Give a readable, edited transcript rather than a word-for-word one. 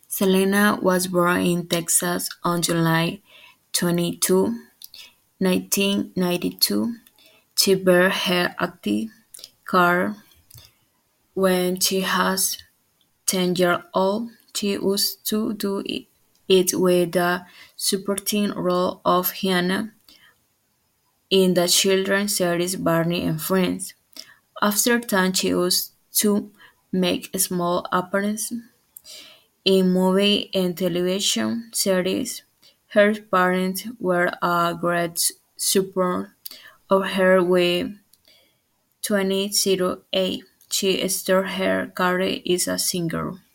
Selena was born in Texas on July 22, 1992. She bears her active career when she was 10 years old. She used to do it with the supporting role of Hannah in the children's series Barney and Friends. After that, she used to make small appearances in movie and television series. Her parents were a great support of her with 2008. She started her career as a singer.